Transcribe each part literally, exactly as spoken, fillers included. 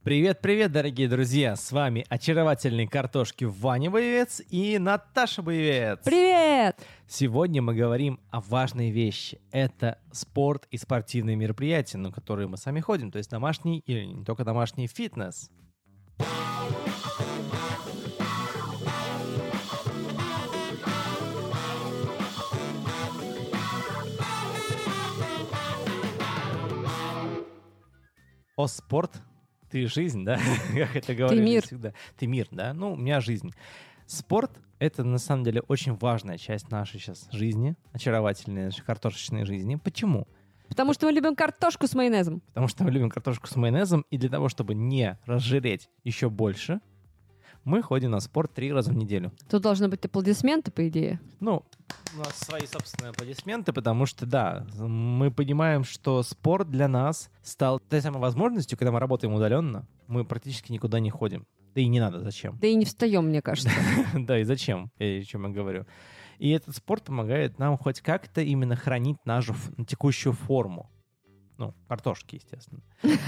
Привет-привет, дорогие друзья! С вами очаровательные картошки Ваня Боевец и Наташа Боевец. Привет! Сегодня мы говорим о важной вещи. Это спорт и спортивные мероприятия, на которые мы сами ходим, то есть домашний или не только домашний фитнес. О, спорт. Ты жизнь, да? Как это говорили Ты мир. всегда. Ты мир, да? Ну, у меня жизнь. Спорт — это, на самом деле, очень важная часть нашей сейчас жизни, очаровательной нашей картошечной жизни. Почему? Потому что мы любим картошку с майонезом. Потому что мы любим картошку с майонезом, и для того, чтобы не разжиреть еще больше, мы ходим на спорт три раза в неделю. Тут должны быть аплодисменты, по идее. Ну, у нас свои собственные аплодисменты, потому что, да, мы понимаем, что спорт для нас стал той самой возможностью, когда мы работаем удаленно, мы практически никуда не ходим. Да и не надо, зачем? Да и не встаем, мне кажется. Да, и зачем, о чем я говорю. И этот спорт помогает нам хоть как-то именно хранить нашу текущую форму. Ну, картошки, естественно.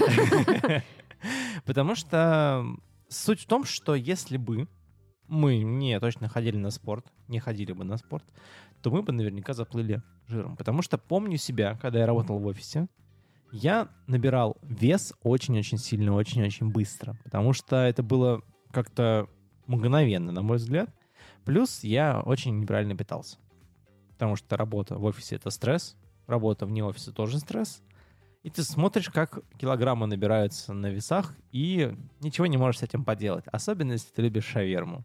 Потому что суть в том, что если бы мы не точно ходили на спорт, не ходили бы на спорт, то мы бы наверняка заплыли жиром. Потому что помню себя, когда я работал в офисе, я набирал вес очень-очень сильно, очень-очень быстро. Потому что это было как-то мгновенно, на мой взгляд. Плюс я очень неправильно питался. Потому что работа в офисе — это стресс, работа вне офиса тоже стресс. И ты смотришь, как килограммы набираются на весах, и ничего не можешь с этим поделать. Особенно, если ты любишь шаверму.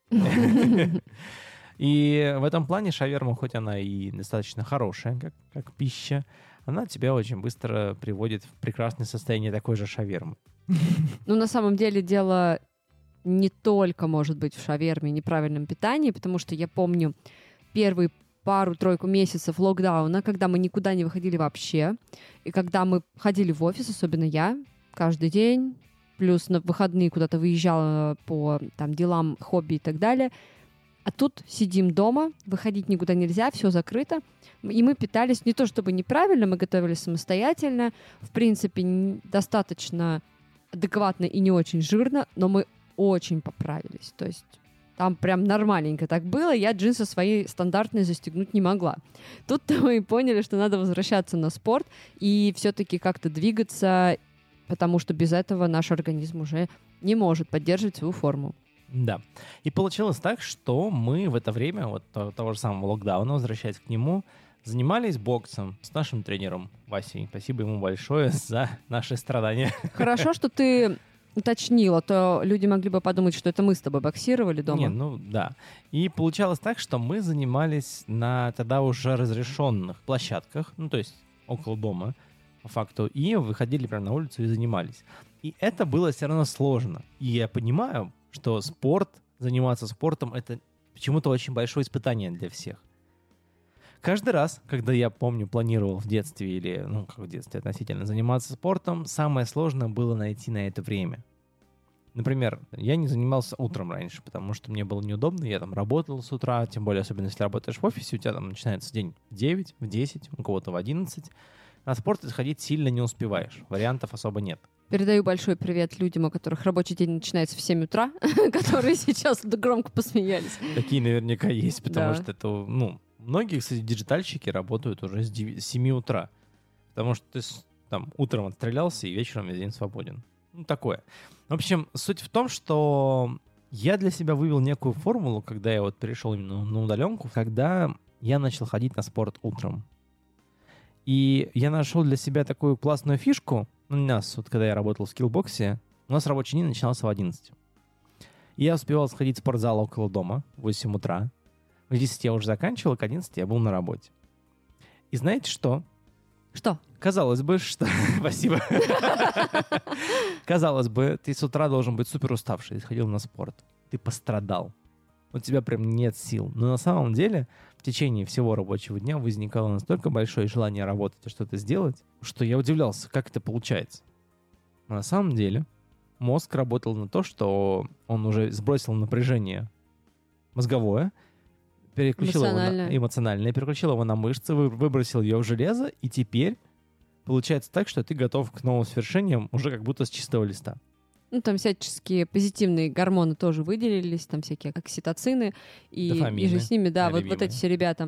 И в этом плане шаверма, хоть она и достаточно хорошая, как, как пища, она тебя очень быстро приводит в прекрасное состояние такой же шавермы. Ну, на самом деле, дело не только, может быть, в шаверме, неправильном питании, потому что я помню первый пару-тройку месяцев локдауна, когда мы никуда не выходили вообще, и когда мы ходили в офис, особенно я, каждый день, плюс на выходные куда-то выезжала по там, делам, хобби и так далее. А тут сидим дома, выходить никуда нельзя, все закрыто, и мы питались не то чтобы неправильно, мы готовились самостоятельно, в принципе, достаточно адекватно и не очень жирно, но мы очень поправились, то есть там прям нормальненько так было, я джинсы свои стандартные застегнуть не могла. Тут-то мы поняли, что надо возвращаться на спорт и все-таки как-то двигаться, потому что без этого наш организм уже не может поддерживать свою форму. Да. И получилось так, что мы в это время, вот того же самого локдауна, возвращаясь к нему, занимались боксом с нашим тренером Васей. Спасибо ему большое за наши страдания. Хорошо, что ты уточнила, то люди могли бы подумать, что это мы с тобой боксировали дома. Не, ну да. И получалось так, что мы занимались на тогда уже разрешенных площадках, ну то есть около дома, по факту, и выходили прямо на улицу и занимались. И это было все равно сложно. И я понимаю, что спорт, заниматься спортом, это почему-то очень большое испытание для всех. Каждый раз, когда я, помню, планировал в детстве или, ну, как в детстве относительно, заниматься спортом, самое сложное было найти на это время. Например, я не занимался утром раньше, потому что мне было неудобно, я там работал с утра, тем более, особенно если работаешь в офисе, у тебя там начинается день в девять, в десять, у кого-то в одиннадцать. На спорт сходить сильно не успеваешь, вариантов особо нет. Передаю большой привет людям, у которых рабочий день начинается в семь утра, которые сейчас громко посмеялись. Такие наверняка есть, потому Да. что это, ну, многие, кстати, диджитальщики работают уже с семи утра, потому что ты с- там утром отстрелялся и вечером весь день свободен. Ну, такое. В общем, суть в том, что я для себя вывел некую формулу, когда я вот перешел именно на удаленку, когда я начал ходить на спорт утром. И я нашел для себя такую классную фишку. У нас, вот когда я работал в скиллбоксе, у нас рабочий день начинался в одиннадцать. И я успевал сходить в спортзал около дома в восемь утра. В десять я уже заканчивал, к одиннадцати я был на работе. И знаете что? Что? Казалось бы, что... Спасибо. Казалось бы, ты с утра должен быть супер уставший, сходил на спорт. Ты пострадал. У тебя прям нет сил. Но на самом деле в течение всего рабочего дня возникало настолько большое желание работать и что-то сделать, что я удивлялся, как это получается. Но на самом деле мозг работал на то, что он уже сбросил напряжение мозговое, переключил его на эмоциональное, переключил его на мышцы, вы- выбросил ее в железо, и теперь получается так, что ты готов к новым свершениям уже как будто с чистого листа. Ну, там всяческие позитивные гормоны тоже выделились, там всякие окситоцины, и, и же с ними, да, вот, вот эти все ребята.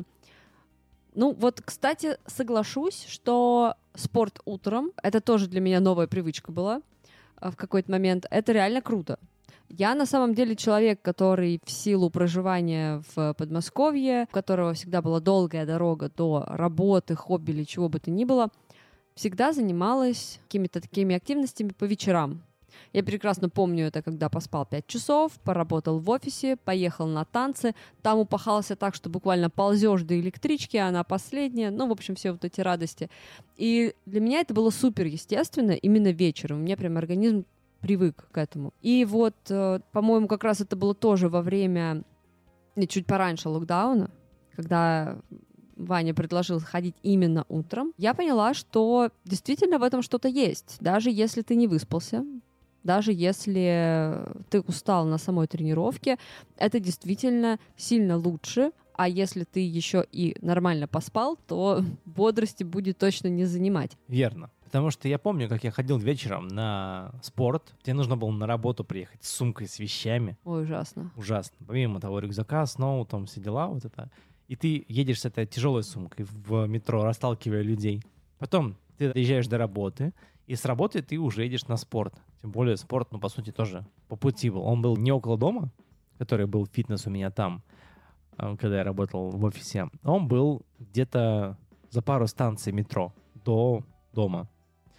Ну, вот, кстати, соглашусь, что спорт утром, это тоже для меня новая привычка была в какой-то момент, это реально круто. Я на самом деле человек, который в силу проживания в Подмосковье, у которого всегда была долгая дорога до работы, хобби или чего бы то ни было, всегда занималась какими-то такими активностями по вечерам. Я прекрасно помню это, когда поспал пять часов, поработал в офисе, поехал на танцы, там упахался так, что буквально ползешь до электрички, она последняя, ну, в общем, все вот эти радости. И для меня это было супер естественно именно вечером. У меня прям организм привык к этому. И вот, по-моему, как раз это было тоже во время, чуть пораньше локдауна, когда Ваня предложил ходить именно утром. Я поняла, что действительно в этом что-то есть. Даже если ты не выспался, даже если ты устал на самой тренировке, это действительно сильно лучше. А если ты еще и нормально поспал, то бодрости будет точно не занимать. Верно. Потому что я помню, как я ходил вечером на спорт. Тебе нужно было на работу приехать с сумкой, с вещами. Ой, ужасно. Ужасно. Помимо того рюкзака, снова там все дела, вот это. И ты едешь с этой тяжелой сумкой в метро, расталкивая людей. Потом ты доезжаешь до работы, и с работы ты уже едешь на спорт. Тем более спорт, ну, по сути, тоже по пути был. Он был не около дома, который был фитнес у меня там, когда я работал в офисе. Он был где-то за пару станций метро до дома.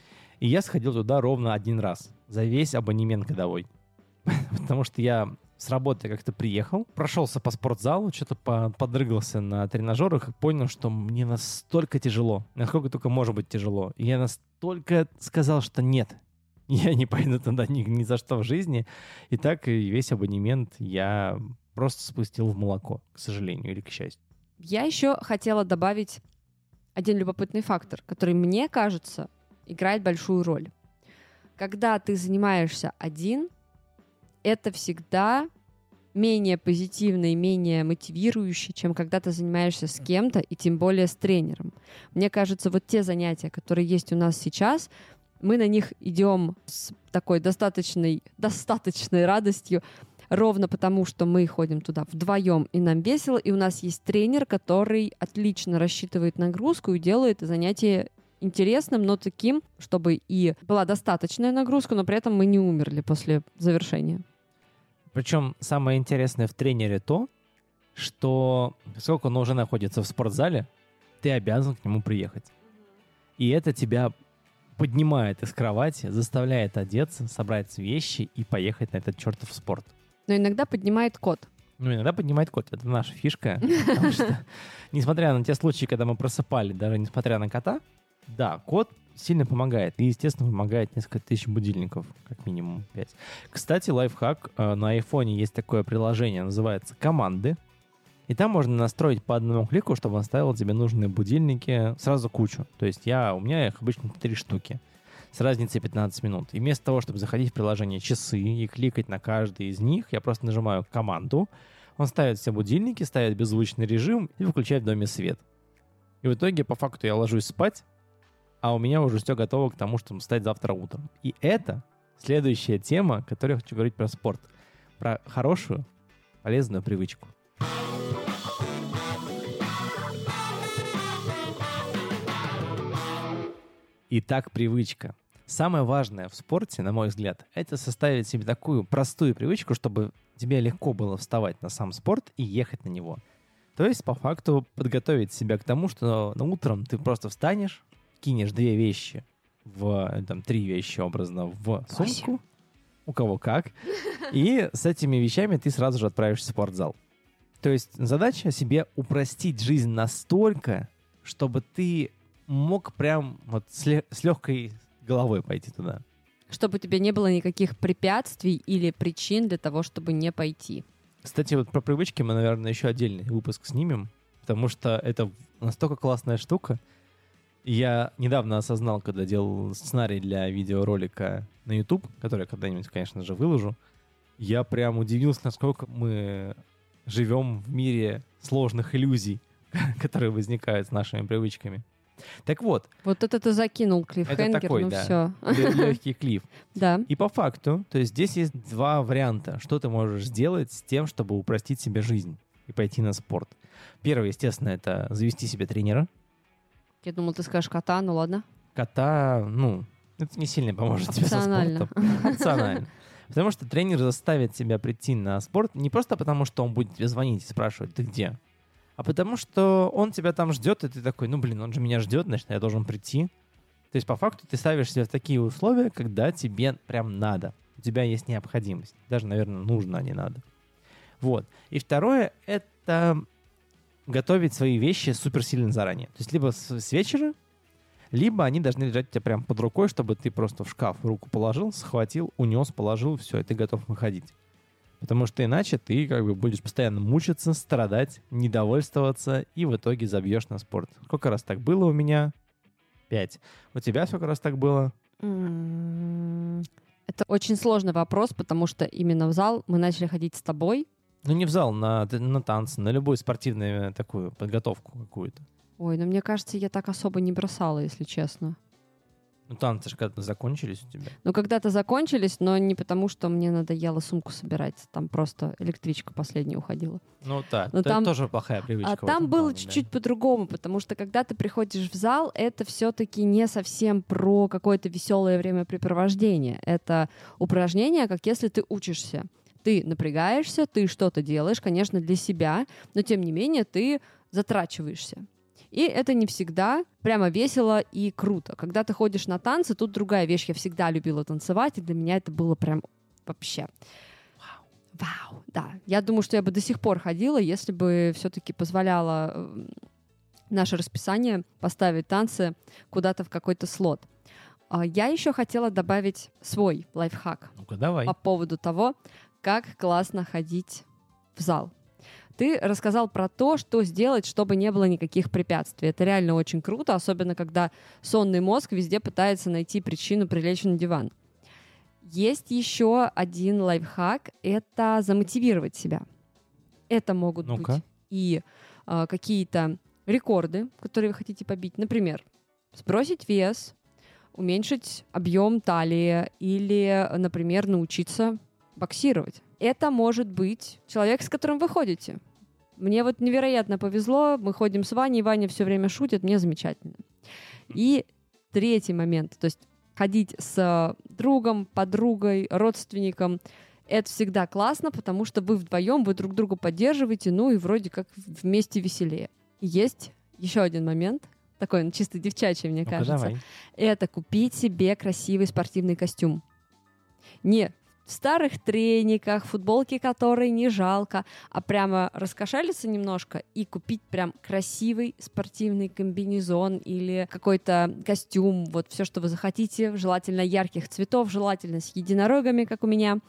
И я сходил туда ровно один раз за весь абонемент годовой. Потому что я с работы как-то приехал, прошелся по спортзалу, что-то подрыгался на тренажерах и понял, что мне настолько тяжело, насколько только может быть тяжело. И я настолько сказал, что нет, я не пойду туда ни, ни за что в жизни. И так весь абонемент я просто спустил в молоко, к сожалению, или к счастью. Я еще хотела добавить один любопытный фактор, который, мне кажется, играет большую роль. Когда ты занимаешься один, это всегда менее позитивно и менее мотивирующе, чем когда ты занимаешься с кем-то, и тем более с тренером. Мне кажется, вот те занятия, которые есть у нас сейчас, мы на них идем с такой достаточной, достаточной радостью, ровно потому, что мы ходим туда вдвоем, и нам весело, и у нас есть тренер, который отлично рассчитывает нагрузку и делает занятия интересным, но таким, чтобы и была достаточная нагрузка, но при этом мы не умерли после завершения. Причем самое интересное в тренере то, что поскольку он уже находится в спортзале, ты обязан к нему приехать. И это тебя поднимает из кровати, заставляет одеться, собрать вещи и поехать на этот чертов спорт. Но иногда поднимает кот. Ну, иногда поднимает кот. Это наша фишка. Потому что, несмотря на те случаи, когда мы просыпали, даже несмотря на кота, да, кот сильно помогает. И, естественно, помогает несколько тысяч будильников, как минимум пять. Кстати, лайфхак. На айфоне есть такое приложение, называется «Команды». И там можно настроить по одному клику, чтобы он ставил тебе нужные будильники сразу кучу. То есть я, у меня их обычно три штуки с разницей пятнадцать минут. И вместо того, чтобы заходить в приложение «Часы» и кликать на каждый из них, я просто нажимаю «Команду». Он ставит все будильники, ставит беззвучный режим и выключает в доме свет. И в итоге, по факту, я ложусь спать, а у меня уже все готово к тому, чтобы встать завтра утром. И это следующая тема, которую я хочу говорить про спорт. Про хорошую, полезную привычку. Итак, привычка. Самое важное в спорте, на мой взгляд, это составить себе такую простую привычку, чтобы тебе легко было вставать на сам спорт и ехать на него. То есть, по факту, подготовить себя к тому, что на утром ты просто встанешь, кинешь две вещи, в, там, три вещи образно в сумку, у кого как, и с этими вещами ты сразу же отправишься в спортзал. То есть задача себе упростить жизнь настолько, чтобы ты мог прям вот с, лег- с легкой головой пойти туда. Чтобы у тебя не было никаких препятствий или причин для того, чтобы не пойти. Кстати, вот про привычки мы, наверное, еще отдельный выпуск снимем, потому что это настолько классная штука. Я недавно осознал, когда делал сценарий для видеоролика на YouTube, который я когда-нибудь, конечно же, выложу, я прям удивился, насколько мы живем в мире сложных иллюзий, которые возникают с нашими привычками. Так вот. Вот это ты закинул клиффхенгер, это такой, ну да, все. легкий клифф. Да. И по факту, то есть здесь есть два варианта, что ты можешь сделать с тем, чтобы упростить себе жизнь и пойти на спорт. Первый, естественно, это завести себе тренера. Я думал, ты скажешь кота, ну ладно. Кота, ну, это не сильно поможет тебе со спортом. Опционально. Потому что тренер заставит тебя прийти на спорт не просто потому, что он будет тебе звонить и спрашивать, ты где, а потому что он тебя там ждет, и ты такой, ну, блин, он же меня ждет, значит, я должен прийти. То есть, по факту, ты ставишь себя в такие условия, когда тебе прям надо. У тебя есть необходимость. Даже, наверное, нужно, а не надо. Вот. И второе — это готовить свои вещи суперсильно заранее. То есть, либо с, с вечера, либо они должны лежать у тебя прям под рукой, чтобы ты просто в шкаф руку положил, схватил, унес, положил, все, и ты готов выходить. Потому что иначе ты как бы будешь постоянно мучиться, страдать, недовольствоваться и в итоге забьешь на спорт. Сколько раз так было у меня? Пять. У тебя сколько раз так было? Это очень сложный вопрос, потому что именно в зал мы начали ходить с тобой. Ну не в зал, на, на танцы, на любую спортивную такую подготовку какую-то. Ой, ну мне кажется, я так особо не бросала, если честно. Ну танцы же когда-то закончились у тебя. Ну когда-то закончились, но не потому, что мне надоело сумку собирать. Там просто электричка последняя уходила. Ну да, но это там... тоже плохая привычка. А там было плане, чуть-чуть да. по-другому, потому что когда ты приходишь в зал, это все-таки не совсем про какое-то веселое времяпрепровождение. Это упражнение, как если ты учишься. Ты напрягаешься, ты что-то делаешь, конечно, для себя, но тем не менее ты затрачиваешься. И это не всегда прямо весело и круто. Когда ты ходишь на танцы, тут другая вещь. Я всегда любила танцевать, и для меня это было прям вообще... Вау. Вау, да. Я думаю, что я бы до сих пор ходила, если бы все-таки позволяло наше расписание поставить танцы куда-то в какой-то слот. Я еще хотела добавить свой лайфхак. Ну-ка, давай. По поводу того, как классно ходить в зал. Ты рассказал про то, что сделать, чтобы не было никаких препятствий. Это реально очень круто, особенно когда сонный мозг везде пытается найти причину прилечь на диван. Есть еще один лайфхак — это замотивировать себя. Это могут Ну-ка. быть и э, какие-то рекорды, которые вы хотите побить. Например, сбросить вес, уменьшить объем талии или, например, научиться боксировать. Это может быть человек, с которым вы ходите. Мне вот невероятно повезло, мы ходим с Ваней, Ваня все время шутит, мне замечательно. И третий момент, то есть ходить с другом, подругой, родственником, это всегда классно, потому что вы вдвоем, вы друг друга поддерживаете, ну и вроде как вместе веселее. Есть еще один момент, такой он чисто девчачий, мне Ну-ка, кажется. давай. Это купить себе красивый спортивный костюм. Не в старых трениках, футболки, которые не жалко, а прямо раскошелиться немножко и купить прям красивый спортивный комбинезон или какой-то костюм, вот все, что вы захотите, желательно ярких цветов, желательно с единорогами, как у меня.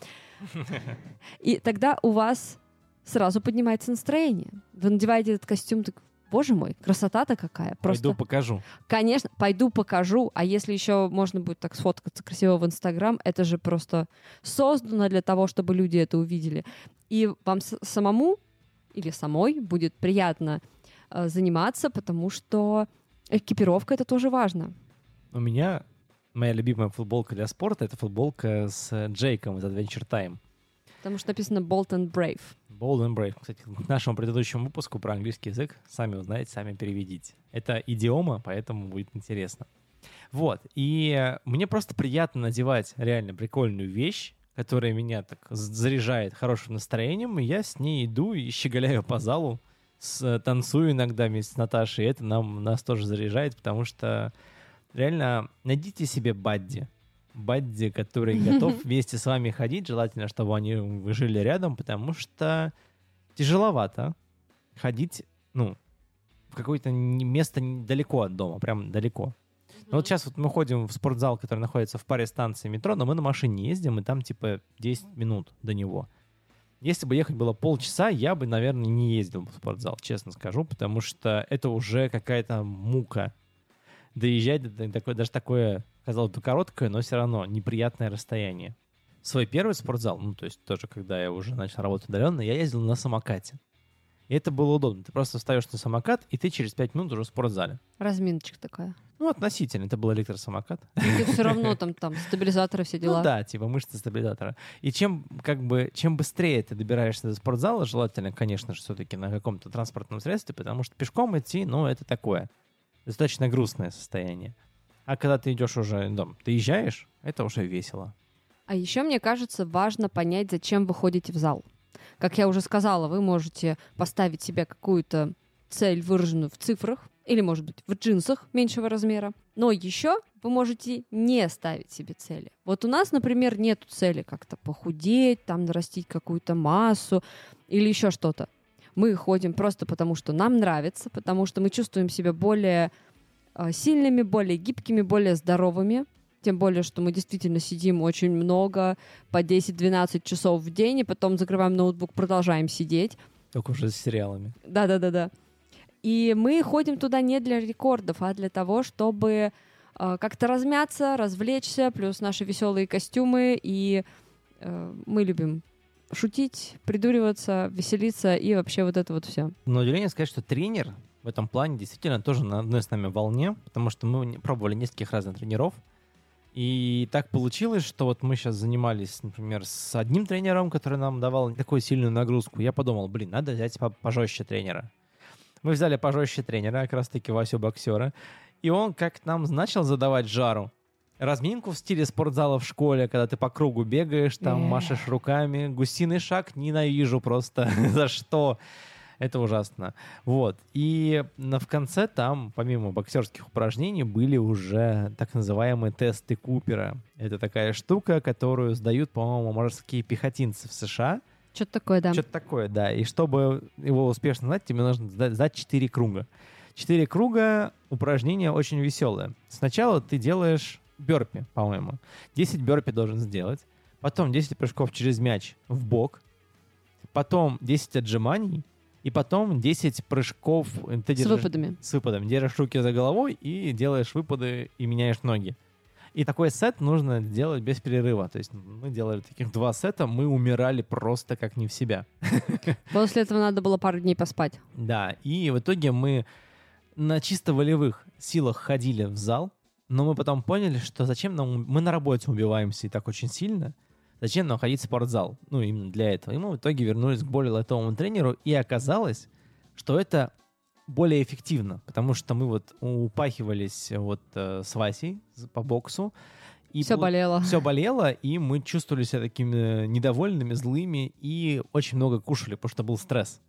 И тогда у вас сразу поднимается настроение. Вы надеваете этот костюм, так, боже мой, красота-то какая. Просто... Пойду покажу. Конечно, пойду покажу. А если еще можно будет так сфоткаться красиво в Инстаграм, это же просто создано для того, чтобы люди это увидели. И вам с- самому или самой будет приятно э, заниматься, потому что экипировка — это тоже важно. У меня моя любимая футболка для спорта — это футболка с Джейком из Adventure Time. Потому что написано Bold and Brave. Bold and Brave. Кстати, к нашему предыдущему выпуску про английский язык сами узнаете, сами переведите. Это идиома, поэтому будет интересно. Вот. И мне просто приятно надевать реально прикольную вещь, которая меня так заряжает хорошим настроением, и я с ней иду и щеголяю по залу, с, танцую иногда вместе с Наташей, и это нам, нас тоже заряжает, потому что реально найдите себе бадди. Бадди, который готов вместе с вами ходить. Желательно, чтобы они вы жили рядом, потому что тяжеловато ходить, ну, в какое-то место далеко от дома, прям далеко. Но вот сейчас вот мы ходим в спортзал, который находится в паре станций метро, но мы на машине ездим, и там типа десять минут до него. Если бы ехать было полчаса, я бы, наверное, не ездил в спортзал, честно скажу, потому что это уже какая-то мука. Доезжать до такое, даже такое, казалось бы, короткое, но все равно неприятное расстояние. Свой первый спортзал, ну, то есть тоже, когда я уже начал работать удаленно, я ездил на самокате. И это было удобно. Ты просто встаешь на самокат, и ты через пять минут уже в спортзале. Разминочка такая. Ну, относительно. Это был электросамокат. И все равно там, там стабилизаторы, все дела. Ну да, типа мышцы стабилизатора. И чем, как бы, чем быстрее ты добираешься до спортзала, желательно, конечно же, все-таки на каком-то транспортном средстве, потому что пешком идти, ну, это такое. Достаточно грустное состояние. А когда ты идешь уже, ну, ты езжаешь, это уже весело. А еще, мне кажется, важно понять, зачем вы ходите в зал. Как я уже сказала, вы можете поставить себе какую-то цель, выраженную в цифрах, или, может быть, в джинсах меньшего размера. Но еще вы можете не ставить себе цели. Вот у нас, например, нет цели как-то похудеть, там нарастить какую-то массу или еще что-то. Мы ходим просто потому, что нам нравится, потому что мы чувствуем себя более э, сильными, более гибкими, более здоровыми. Тем более, что мы действительно сидим очень много, по десять-двенадцать часов в день, и потом закрываем ноутбук, продолжаем сидеть. Только уже с сериалами. Да-да-да-да. И мы ходим туда не для рекордов, а для того, чтобы э, как-то размяться, развлечься, плюс наши веселые костюмы. И э, мы любим шутить, придуриваться, веселиться и вообще вот это вот все. На удивление сказать, что тренер в этом плане действительно тоже на одной с нами волне, потому что мы пробовали нескольких разных тренеров. И так получилось, что вот мы сейчас занимались, например, с одним тренером, который нам давал такую сильную нагрузку. Я подумал, блин, надо взять пожестче тренера. Мы взяли пожестче тренера, как раз-таки Васю Боксера, и он как нам начал задавать жару. Разминку в стиле спортзала в школе, когда ты по кругу бегаешь, там машешь руками. Гусиный шаг ненавижу просто. За что? Это ужасно. Вот. И в конце там, помимо боксерских упражнений, были уже так называемые тесты Купера. Это такая штука, которую сдают, по-моему, морские пехотинцы в США. Что-то такое, да. Что-то такое, да. И чтобы его успешно знать, тебе нужно сдать четыре круга. Четыре круга упражнения очень веселые. Сначала ты делаешь бёрпи, по-моему. десять бёрпи должен сделать. Потом десять прыжков через мяч в бок. Потом десять отжиманий. И потом десять прыжков. Ты с держишь, выпадами. С выпадами. Держишь руки за головой и делаешь выпады и меняешь ноги. И такой сет нужно делать без перерыва. То есть мы делали таких два сета, мы умирали просто как не в себя. После этого надо было пару дней поспать. Да, и в итоге мы на чисто волевых силах ходили в зал, но мы потом поняли, что зачем нам... Мы на работе убиваемся и так очень сильно. Зачем нам ходить в спортзал? Ну, именно для этого. И мы в итоге вернулись к более лайтовому тренеру, и оказалось, что это более эффективно, потому что мы вот упахивались вот э, с Васей по боксу. И все был... болело. Все болело, и мы чувствовали себя такими недовольными, злыми, и очень много кушали, потому что был стресс.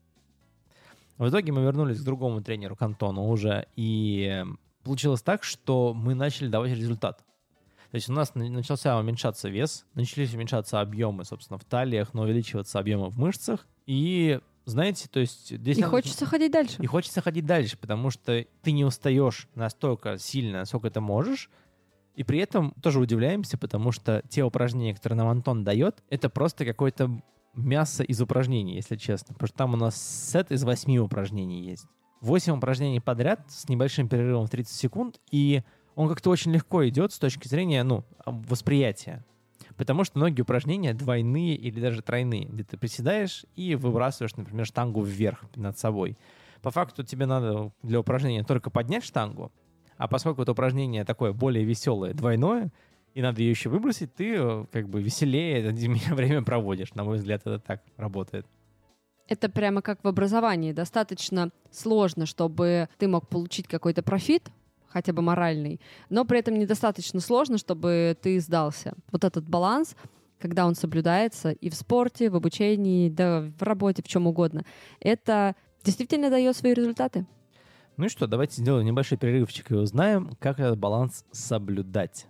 В итоге мы вернулись к другому тренеру, к Антону уже, и получилось так, что мы начали давать результат. То есть у нас начался уменьшаться вес, начались уменьшаться объемы, собственно, в талиях, но увеличиваться объемы в мышцах, и знаете, то есть... Здесь и надо... хочется ходить дальше. И хочется ходить дальше, потому что ты не устаешь настолько сильно, насколько ты можешь, и при этом тоже удивляемся, потому что те упражнения, которые нам Антон дает, это просто какое-то мясо из упражнений, если честно. Потому что там у нас сет из восьми упражнений есть. Восемь упражнений подряд с небольшим перерывом в тридцать секунд, и он как-то очень легко идет с точки зрения, ну, восприятия. Потому что многие упражнения двойные или даже тройные, где ты приседаешь и выбрасываешь, например, штангу вверх над собой. По факту тебе надо для упражнения только поднять штангу, а поскольку это упражнение такое более веселое, двойное, и надо ее еще выбросить, ты как бы веселее это время проводишь. На мой взгляд, это так работает. Это прямо как в образовании. Достаточно сложно, чтобы ты мог получить какой-то профит, хотя бы моральный, но при этом недостаточно сложно, чтобы ты сдался. Вот этот баланс, когда он соблюдается и в спорте, в обучении, да в работе, в чем угодно, это действительно дает свои результаты. Ну и что, давайте сделаем небольшой перерывчик и узнаем, как этот баланс соблюдать.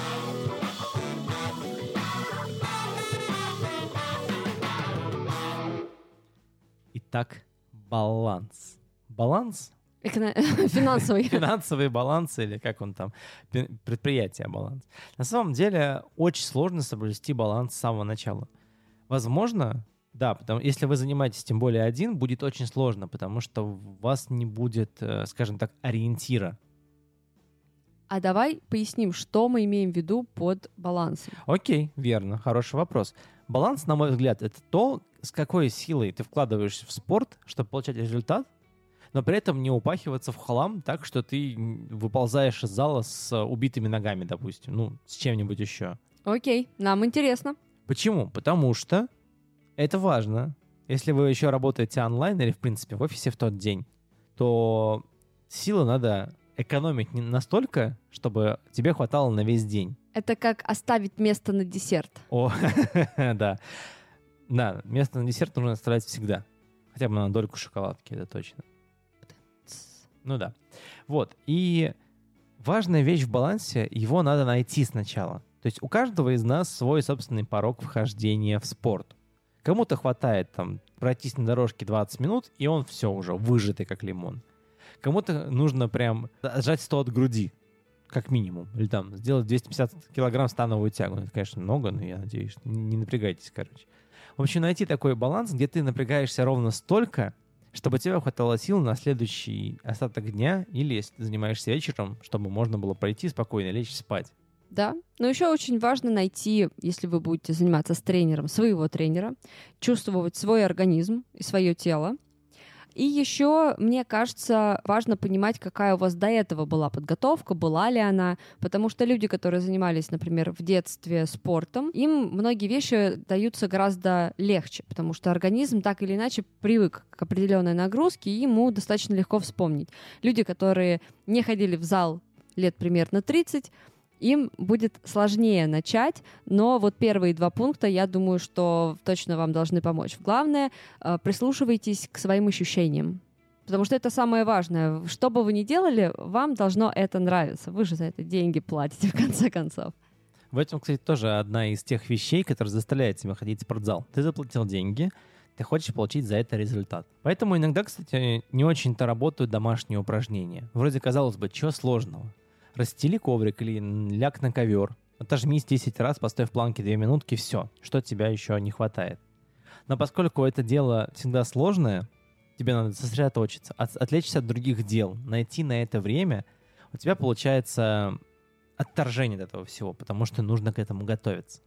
Итак, баланс. Баланс? Финансовый. Финансовый баланс, или как он там, предприятие баланс. На самом деле очень сложно соблюсти баланс с самого начала. Возможно, да, потому если вы занимаетесь тем более один, будет очень сложно, потому что у вас не будет, скажем так, ориентира. А давай поясним, что мы имеем в виду под балансом. Окей, верно, хороший вопрос. Баланс, на мой взгляд, это то, с какой силой ты вкладываешься в спорт, чтобы получать результат, но при этом не упахиваться в хлам так, что ты выползаешь из зала с убитыми ногами, допустим, ну, с чем-нибудь еще. Окей, нам интересно. Почему? Потому что это важно. Если вы еще работаете онлайн или, в принципе, в офисе в тот день, то силы надо экономить не настолько, чтобы тебе хватало на весь день. Это как оставить место на десерт. О, да. Да, место на десерт нужно оставлять всегда. Хотя бы на дольку шоколадки, это точно. Ну да. Вот. И важная вещь в балансе, его надо найти сначала. То есть у каждого из нас свой собственный порог вхождения в спорт. Кому-то хватает там пройтись на дорожке двадцать минут, и он все уже выжатый, как лимон. Кому-то нужно прям сжать сто от груди, как минимум. Или там сделать двести пятьдесят килограмм становую тягу. Это, конечно, много, но я надеюсь, не напрягайтесь, короче. В общем, найти такой баланс, где ты напрягаешься ровно столько, чтобы тебе хватало сил на следующий остаток дня, или если ты занимаешься вечером, чтобы можно было пройти спокойно, лечь спать. Да, но еще очень важно найти, если вы будете заниматься с тренером, своего тренера, чувствовать свой организм и свое тело. И еще, мне кажется, важно понимать, какая у вас до этого была подготовка, была ли она, потому что люди, которые занимались, например, в детстве спортом, им многие вещи даются гораздо легче, потому что организм так или иначе привык к определенной нагрузке, и ему достаточно легко вспомнить. Люди, которые не ходили в зал лет примерно тридцать, им будет сложнее начать, но вот первые два пункта, я думаю, что точно вам должны помочь. Главное, прислушивайтесь к своим ощущениям, потому что это самое важное. Что бы вы ни делали, вам должно это нравиться. Вы же за это деньги платите, в конце концов. В этом, кстати, тоже одна из тех вещей, которая заставляет тебя ходить в спортзал. Ты заплатил деньги, ты хочешь получить за это результат. Поэтому иногда, кстати, не очень-то работают домашние упражнения. Вроде, казалось бы, чего сложного? Расстели коврик или ляг на ковер, отожмись десять раз, поставь в планке две минутки, все, что тебя еще не хватает. Но поскольку это дело всегда сложное, тебе надо сосредоточиться, от, отвлечься от других дел, найти на это время, у тебя получается отторжение от этого всего, потому что нужно к этому готовиться.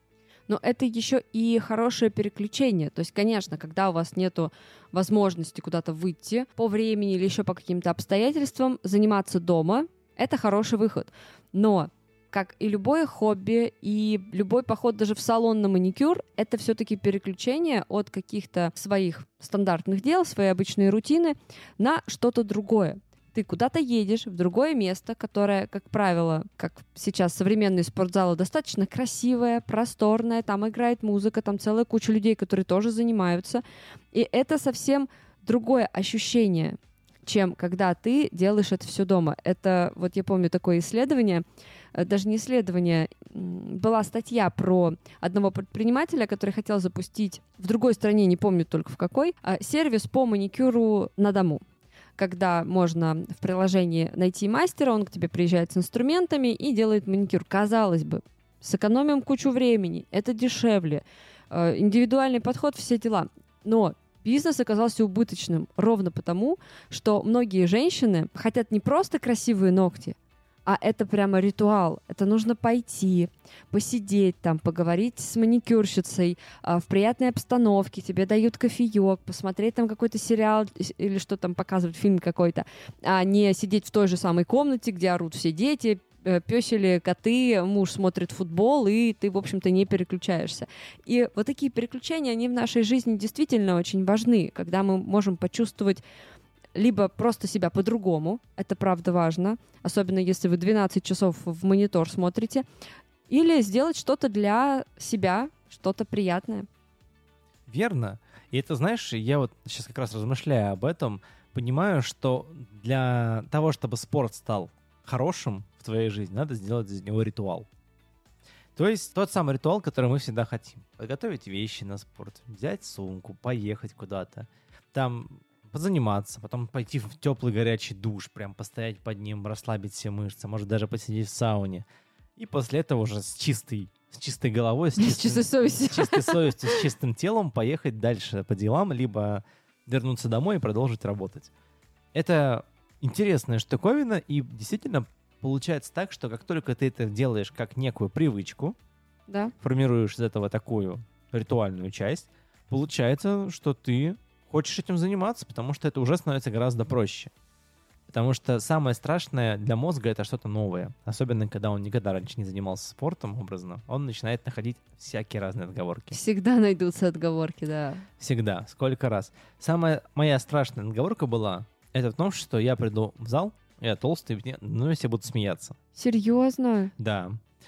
Но это еще и хорошее переключение. То есть, конечно, когда у вас нет возможности куда-то выйти по времени или еще по каким-то обстоятельствам, заниматься дома — это хороший выход. Но, как и любое хобби, и любой поход даже в салон на маникюр, это все-таки переключение от каких-то своих стандартных дел, своей обычной рутины на что-то другое. Ты куда-то едешь, в другое место, которое, как правило, как сейчас современные спортзалы, достаточно красивое, просторное, там играет музыка, там целая куча людей, которые тоже занимаются. И это совсем другое ощущение, чем когда ты делаешь это все дома. Это, вот я помню такое исследование, даже не исследование, была статья про одного предпринимателя, который хотел запустить в другой стране, не помню только в какой, сервис по маникюру на дому. Когда можно в приложении найти мастера, он к тебе приезжает с инструментами и делает маникюр. Казалось бы, сэкономим кучу времени, это дешевле, индивидуальный подход, все дела. Но бизнес оказался убыточным ровно потому, что многие женщины хотят не просто красивые ногти, а это прямо ритуал. Это нужно пойти, посидеть там, поговорить с маникюрщицей а, в приятной обстановке, тебе дают кофеек, посмотреть там какой-то сериал или что там показывают, фильм какой-то, а не сидеть в той же самой комнате, где орут все дети, пёсели, коты, муж смотрит футбол, и ты, в общем-то, не переключаешься. И вот такие переключения, они в нашей жизни действительно очень важны, когда мы можем почувствовать либо просто себя по-другому, это правда важно, особенно если вы двенадцать часов в монитор смотрите, или сделать что-то для себя, что-то приятное. Верно. И это, знаешь, я вот сейчас как раз размышляя об этом, понимаю, что для того, чтобы спорт стал хорошим в твоей жизни, надо сделать из него ритуал. То есть тот самый ритуал, который мы всегда хотим. Подготовить вещи на спорт, взять сумку, поехать куда-то, там позаниматься, потом пойти в теплый горячий душ, прям постоять под ним, расслабить все мышцы, может даже посидеть в сауне. И после этого уже с чистой, с чистой головой, с, с чистой совестью, с чистой совестью, с чистым телом поехать дальше по делам, либо вернуться домой и продолжить работать. Это интересная штуковина, и действительно получается так, что как только ты это делаешь как некую привычку, да, формируешь из этого такую ритуальную часть, получается, что ты хочешь этим заниматься, потому что это уже становится гораздо проще. Потому что самое страшное для мозга — это что-то новое. Особенно, когда он никогда раньше не занимался спортом образно, он начинает находить всякие разные отговорки. Всегда найдутся отговорки, да. Всегда. Сколько раз. Самая моя страшная отговорка была, это в том, что я приду в зал, я толстый, мне- ну, я все буду смеяться. Серьезно? Да.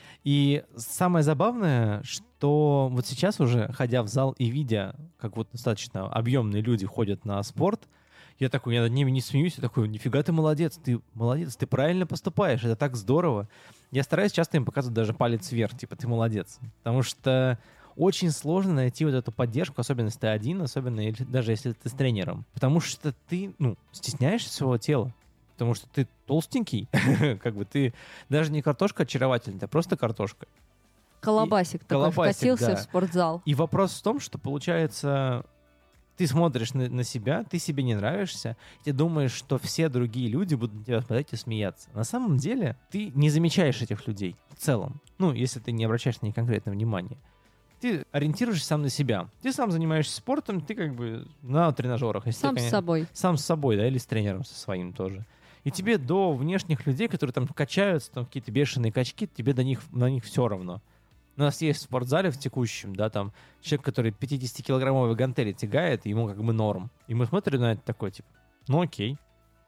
И самое забавное, что вот сейчас уже, ходя в зал и видя, как вот достаточно объемные люди ходят на спорт, я такой, я над ними не смеюсь, я такой, нифига ты молодец, ты молодец, ты правильно поступаешь, это так здорово. Я стараюсь часто им показывать даже палец вверх, типа, ты молодец. Потому что очень сложно найти вот эту поддержку, особенно если ты один, особенно если- даже если ты с тренером. Потому что ты, ну, стесняешься своего тела. Потому что ты толстенький, как бы ты даже не картошка очаровательная, ты просто картошка. Колобасик такой колобасик, вкатился да. в спортзал. И вопрос в том, что получается, ты смотришь на, на себя, ты себе не нравишься, и ты думаешь, что все другие люди будут на тебя смотреть и смеяться. На самом деле ты не замечаешь этих людей в целом. Ну, если ты не обращаешь на них конкретно внимания. Ты ориентируешься сам на себя. Ты сам занимаешься спортом, ты как бы на тренажерах. Если ты, Сам с конечно, собой. Сам с собой, да, или с тренером со своим тоже. И тебе до внешних людей, которые там качаются, там какие-то бешеные качки, тебе до них, на них все равно. У нас есть в спортзале в текущем, да, там человек, который пятидесятикилограммовые гантели тягает, ему как бы норм. И мы смотрим на это такой, типа, ну окей.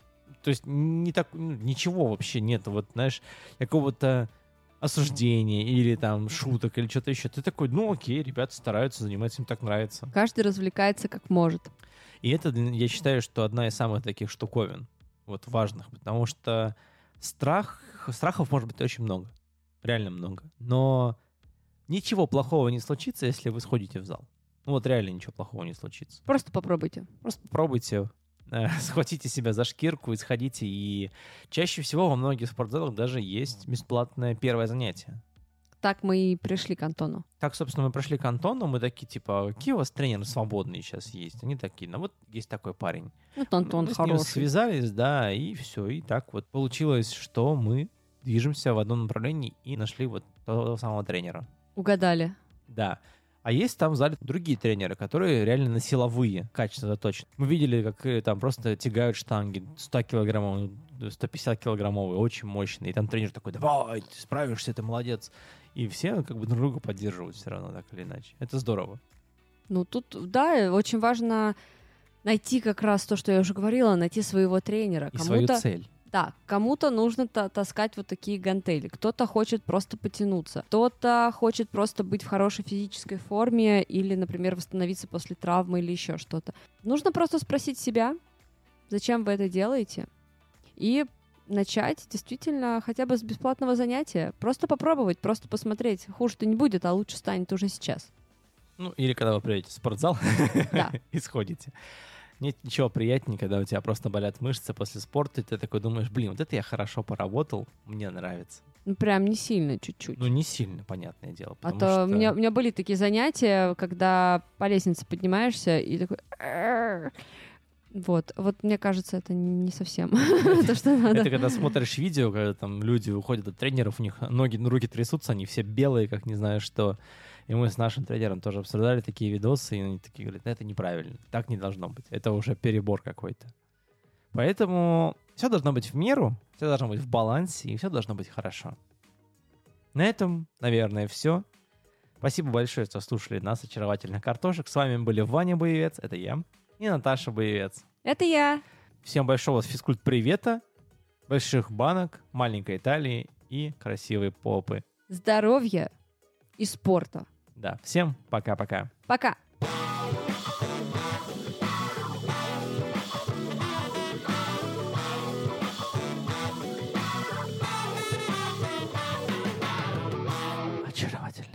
То есть не так, ну, ничего вообще нет, вот, знаешь, какого-то осуждения или там шуток или что-то еще. Ты такой, ну окей, ребята стараются заниматься, им так нравится. Каждый развлекается как может. И это, для- я считаю, что одна из самых таких штуковин, вот важных, потому что страх, страхов может быть очень много, реально много, но ничего плохого не случится, если вы сходите в зал. Ну вот реально ничего плохого не случится. Просто попробуйте. Просто попробуйте, э, схватите себя за шкирку и сходите, и чаще всего во многих спортзалах даже есть бесплатное первое занятие. Так мы и пришли к Антону. Так, собственно, мы прошли к Антону, мы такие, типа, какие у вас тренеры свободные сейчас есть? Они такие, ну вот есть такой парень. Вот Антон Мы с ним хороший. связались, да, и все. И так вот получилось, что мы движемся в одном направлении и нашли вот того самого тренера. Угадали. Да. А есть там в зале другие тренеры, которые реально на силовые качества заточены. Мы видели, как э, там просто тягают штанги сто килограммовые, сто пятьдесят килограммовые, очень мощные. И там тренер такой, давай, ты справишься, ты молодец. И все как бы друг друга поддерживают все равно, так или иначе. Это здорово. Ну, тут, да, очень важно найти как раз то, что я уже говорила, найти своего тренера. И свою Кому-то, цель. да, кому-то нужно та- таскать вот такие гантели, кто-то хочет просто потянуться, кто-то хочет просто быть в хорошей физической форме или, например, восстановиться после травмы или еще что-то. Нужно просто спросить себя, зачем вы это делаете, и начать действительно хотя бы с бесплатного занятия. Просто попробовать, просто посмотреть. Хуже-то не будет, а лучше станет уже сейчас. Ну, или когда вы приедете в спортзал Да. и сходите. Нет ничего приятнее, когда у тебя просто болят мышцы после спорта, и ты такой думаешь, блин, вот это я хорошо поработал, мне нравится. Ну, прям не сильно, чуть-чуть. Ну, не сильно, понятное дело. А потому то что- у, меня, у меня были такие занятия, когда по лестнице поднимаешься и такой... «Эр». Вот, вот мне кажется, это не совсем то, что надо. Это когда смотришь видео, когда там люди уходят от тренеров, у них ноги, ну, руки трясутся, они все белые, как не знаю что. И мы с нашим тренером тоже обсуждали такие видосы, и они такие говорят, это неправильно, так не должно быть, это уже перебор какой-то. Поэтому все должно быть в меру, все должно быть в балансе, и все должно быть хорошо. На этом, наверное, все. Спасибо большое, что слушали нас, очаровательных картошек. С вами были Ваня Боевец, это я, и Наташа Боевец. Это я. Всем большого физкульт-привета, больших банок, маленькой талии и красивой попы. Здоровья и спорта. Да, всем пока-пока. Пока. Очаровательно.